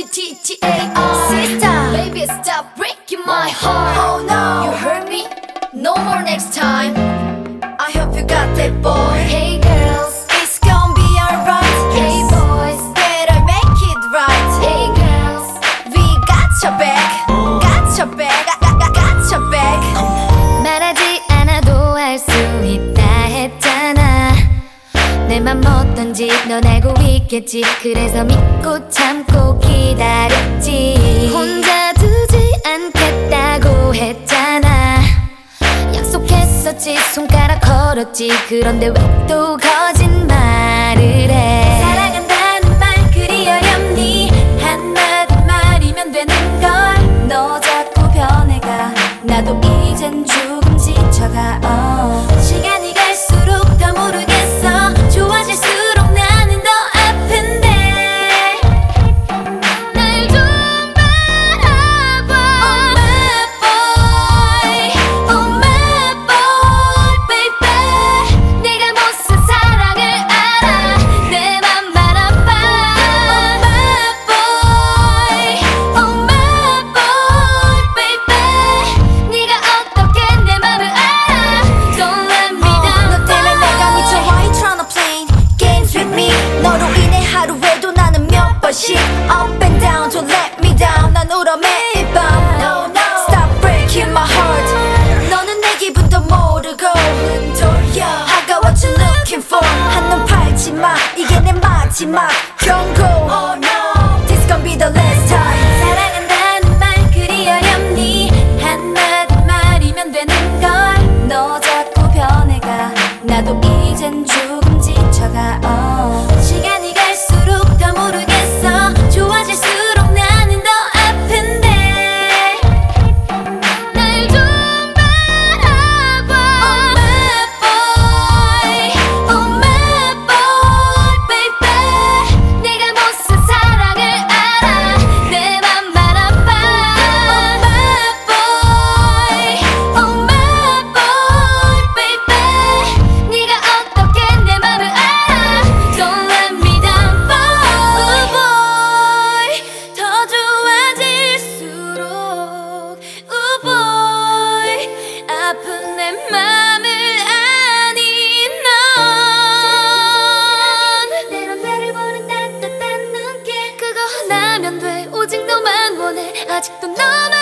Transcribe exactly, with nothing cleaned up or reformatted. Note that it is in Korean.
T T T A R Sister, baby stop breaking my heart. Oh no, You hurt me, no more next time. I hope you got that boy. Hey girls, It's gonna be alright. hey boys, Better make it right. hey girls. We got your back. Got your back. Got, got, got your back. 말하지 않아도 알 수 있다 했잖아. 내 맘 어떤지 넌 알고 있겠지. 그래서 믿고 참고 기다렸지. 혼자 두지 않겠다고 했잖아. 약속했었지, 손가락 걸었지. 그런데 왜 또 거짓말을 해. 사랑한다는 말 그리 어렵니? 한마디 말이면 되는 걸. 너 자꾸 변해가. 나도 이젠 조금 지쳐가. 어. 시간이 갈수록 더 모르겠어. 좋아질수록 나는 더 아픈데. 날 좀 바라봐. Oh my boy, oh my boy, baby. 내가 무슨 사랑을 알아. 내 맘 바라봐. Oh my boy, oh my boy, baby. 네가 어떻게 내 맘을 알아. Don't let me down. 너 때문에 내가 미쳐. Why you tryna play games with me? 너로 인해 하루에도 나는 몇 번씩 up and down. Don't let me down. 난 울어 매일 밤. No no, stop breaking my heart. 너는 내 기분도 모르고 돌려. I got what you looking for. 한눈 팔지 마. 이게 내 마지막 경고. Oh no, this gon' be the last time. 사랑한다는 말 그리 어렵니? 한마디 말이면 되는 걸. 너 자꾸 변해가. 나도 이젠 조금 지쳐가. 어. 시간이 갈수록 더 모르겠어. 좋아질수록 나는 더 아픈데. 날 좀 바라봐. Oh my boy, oh my boy, baby. 내가 무슨 사랑을 알아. 내 맘 바라봐. Oh my boy, oh my boy, baby. 네가 어떻게 내 맘을 알아. Don't let me down, Oh boy. boy, 더 좋아질수록 Oh boy, 아픈 내 맘을 아니 넌. 때론 나를 보는 따뜻한 눈길. 그거 하나면 돼. 오직 너만 원해. 아직도 너만